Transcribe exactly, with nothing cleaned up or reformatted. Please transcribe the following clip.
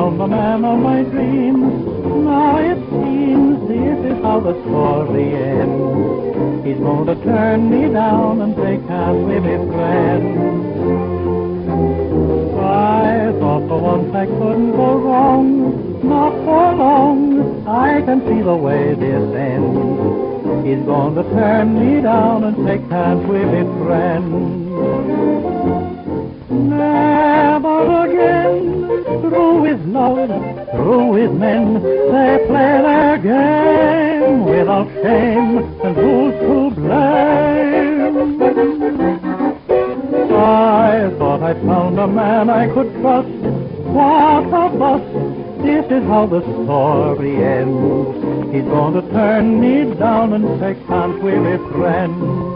found the man of my dreams. Now it seems this is how the story ends. He's going to turn me down and take hands with his friends. I thought for once I couldn't go wrong, not for long. I can see the way this ends. He's going to turn me down and take hands with his friends. Never again, through with love, through with men, they play their game without shame, and who's to blame? I thought I'd found a man I could trust. What a bust! This is how the story ends. He's going to turn me down and take hands with his friends.